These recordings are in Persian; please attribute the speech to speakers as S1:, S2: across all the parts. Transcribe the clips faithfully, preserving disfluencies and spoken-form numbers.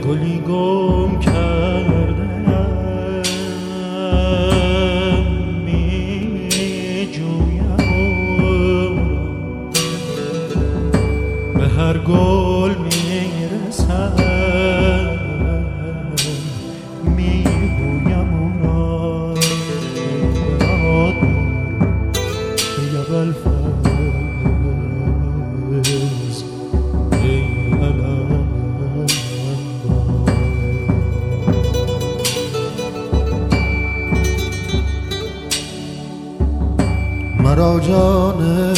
S1: گلی گم کردم می جویم به هر گل می رسم می بویم اون را برادر یا بلفز ای علم مرا جان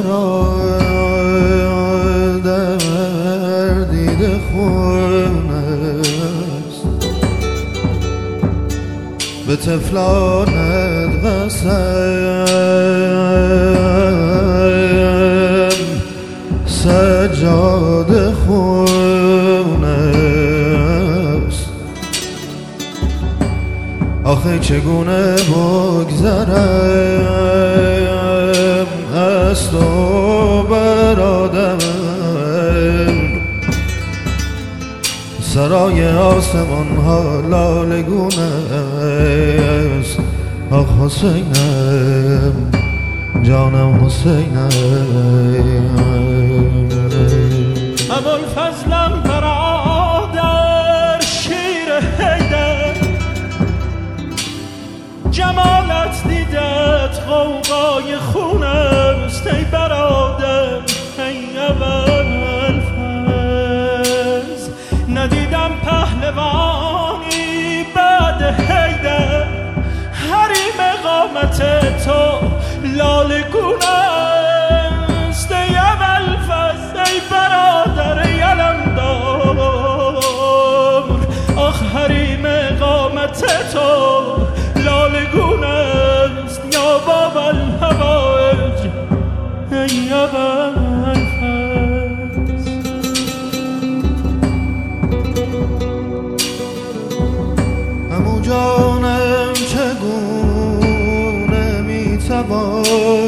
S1: برادر دیده خون است به طفلانت قسم سجاده خون است آخه چگونه بگذرم از تو برادر سرای آسمان ها لاله گونه است آخ حسینم جانم حسینم ابوالفضلم برادر شیر حیدر جمالت دیدت غوغای خون است ای برادر ای ابوالفضل ندیدم پهلوانی بعد حیدر حریم قامت تو لاله گون است ای ابوالفضل ای برادر ای علمدار آخ حریم قامت تو لاله گون است یا بابا الهوایج ای ابوالفضل عمو جانم چگونه میتوان